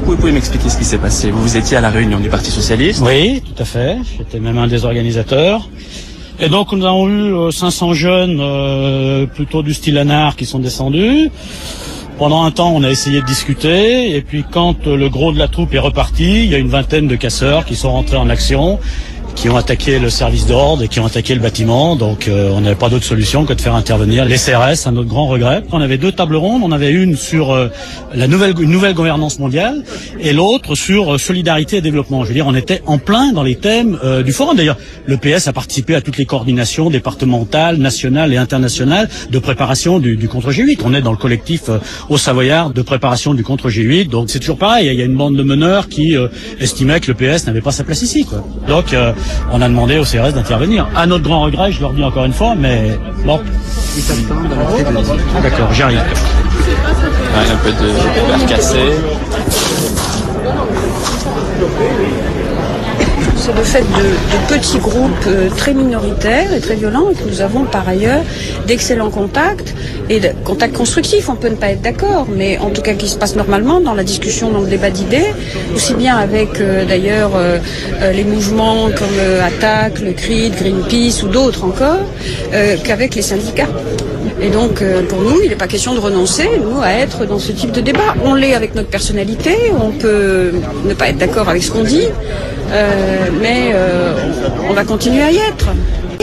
Vous pouvez m'expliquer ce qui s'est passé? Vous étiez à la réunion du Parti Socialiste? Oui, tout à fait. J'étais même un des organisateurs. Et donc nous avons eu 500 jeunes plutôt du style anard qui sont descendus. Pendant un temps, on a essayé de discuter, et puis quand le gros de la troupe est reparti, il y a une vingtaine de casseurs qui sont rentrés en action, qui ont attaqué le service d'ordre et qui ont attaqué le bâtiment. Donc on n'avait pas d'autre solution que de faire intervenir les CRS, à notre grand regret. On avait deux tables rondes, on avait une sur une nouvelle gouvernance mondiale et l'autre sur solidarité et développement. Je veux dire, on était en plein dans les thèmes du forum. D'ailleurs, le PS a participé à toutes les coordinations départementales, nationales et internationales de préparation du contre G8. On est dans le collectif au Savoyard de préparation du contre G8. Donc c'est toujours pareil, il y a une bande de meneurs qui estimait que le PS n'avait pas sa place ici, quoi. Donc on a demandé au CRS d'intervenir. À notre grand regret, je leur dis encore une fois, mais bon. D'accord, j'arrive. Un peu de verre cassé. C'est le fait de petits groupes très minoritaires et très violents, et que nous avons par ailleurs d'excellents contacts, et de contacts constructifs. On peut ne pas être d'accord, mais en tout cas qui se passe normalement dans la discussion, dans le débat d'idées, aussi bien avec d'ailleurs les mouvements comme Attaque, le CRID, Greenpeace ou d'autres encore, qu'avec les syndicats. Et donc, pour nous, il n'est pas question de renoncer, nous, à être dans ce type de débat. On l'est avec notre personnalité, on peut ne pas être d'accord avec ce qu'on dit, mais on va continuer à y être.